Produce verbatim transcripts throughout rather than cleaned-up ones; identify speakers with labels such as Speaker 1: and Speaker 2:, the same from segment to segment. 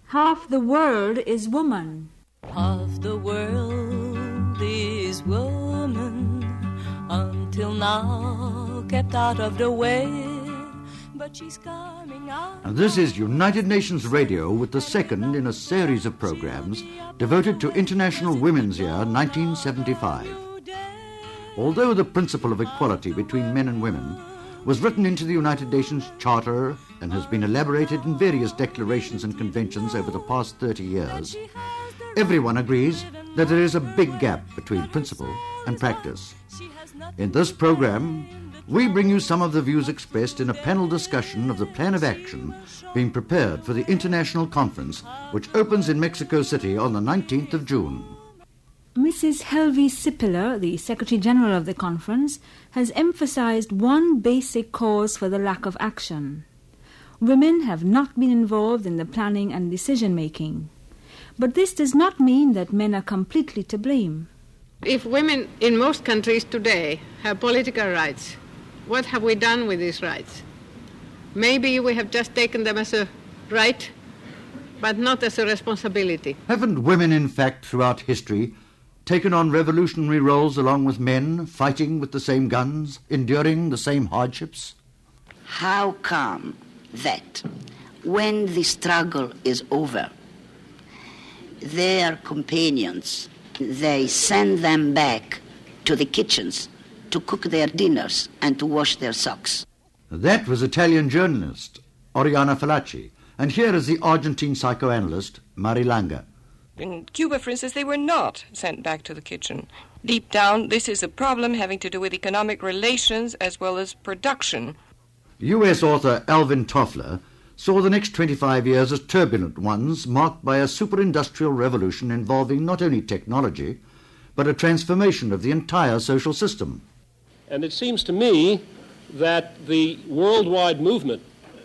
Speaker 1: Half the world is woman.
Speaker 2: Half the world is woman, until now kept out of the way, but she's coming out.
Speaker 3: And this is United Nations Radio with the second in a series of programs devoted to International Women's Year nineteen seventy-five. Although the principle of equality between men and women was written into the United Nations Charter and has been elaborated in various declarations and conventions over the past thirty years, everyone agrees that there is a big gap between principle and practice. In this program, we bring you some of the views expressed in a panel discussion of the plan of action being prepared for the international conference, which opens in Mexico City on the nineteenth of June.
Speaker 1: Missus Helvi Sipler, the Secretary-General of the conference, has emphasized one basic cause for the lack of action. Women have not been involved in the planning and decision-making. But this does not mean that men are completely to blame.
Speaker 4: If women in most countries today have political rights, what have we done with these rights? Maybe we have just taken them as a right, but not as a responsibility.
Speaker 3: Haven't women, in fact, throughout history, taken on revolutionary roles along with men, fighting with the same guns, enduring the same hardships?
Speaker 5: How come that when the struggle is over, their companions, they send them back to the kitchens to cook their dinners and to wash their socks?
Speaker 3: That was Italian journalist Oriana Fallaci, and here is the Argentine psychoanalyst Mari Langa.
Speaker 6: In Cuba, for instance, they were not sent back to the kitchen. Deep down, this is a problem having to do with economic relations as well as production.
Speaker 3: U S author Alvin Toffler saw the next twenty-five years as turbulent ones, marked by a super-industrial revolution involving not only technology, but a transformation of the entire social system.
Speaker 7: And it seems to me that the worldwide movement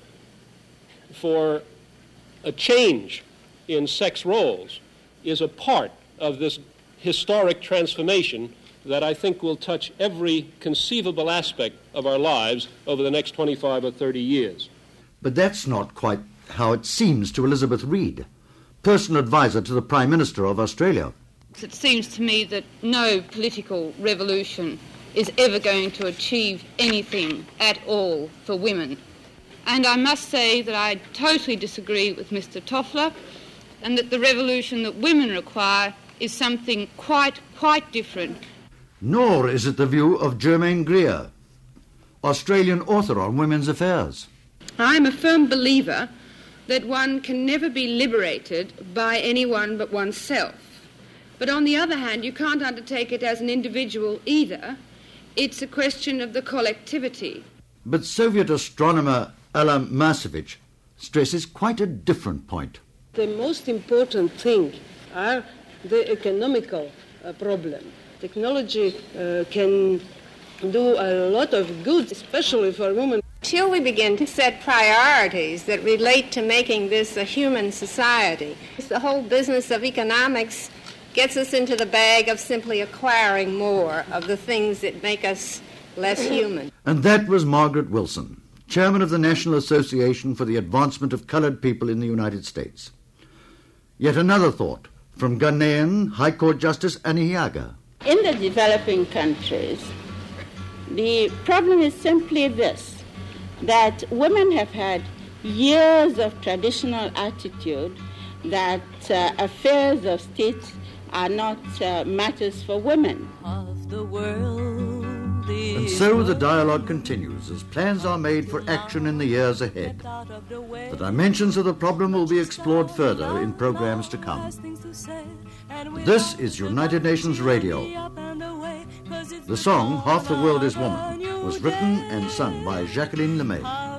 Speaker 7: for a change in sex roles is a part of this historic transformation that I think will touch every conceivable aspect of our lives over the next twenty-five or thirty years.
Speaker 3: But that's not quite how it seems to Elizabeth Reid, personal advisor to the Prime Minister of Australia.
Speaker 8: It seems to me that no political revolution is ever going to achieve anything at all for women. And I must say that I totally disagree with Mister Toffler, and that the revolution that women require is something quite, quite different.
Speaker 3: Nor is it the view of Germaine Greer, Australian author on women's affairs.
Speaker 4: I'm a firm believer that one can never be liberated by anyone but oneself. But on the other hand, you can't undertake it as an individual either. It's a question of the collectivity.
Speaker 3: But Soviet astronomer Alan Masevich stresses quite a different point.
Speaker 9: The most important thing are the economical uh, problem. Technology uh, can do a lot of good, especially for women.
Speaker 4: Till we begin to set priorities that relate to making this a human society, the whole business of economics gets us into the bag of simply acquiring more of the things that make us less human.
Speaker 3: And that was Margaret Wilson, chairman of the National Association for the Advancement of Colored People in the United States. Yet another thought from Ghanaian High Court Justice Annie Hiaga.
Speaker 10: In the developing countries, the problem is simply this, that women have had years of traditional attitude that uh, affairs of state are not uh, matters for women.
Speaker 2: Of the world
Speaker 3: And so the dialogue continues as plans are made for action in the years ahead. The dimensions of the problem will be explored further in programs to come. This is United Nations Radio. The song, Half the World is Woman, was written and sung by Jacqueline Lemay.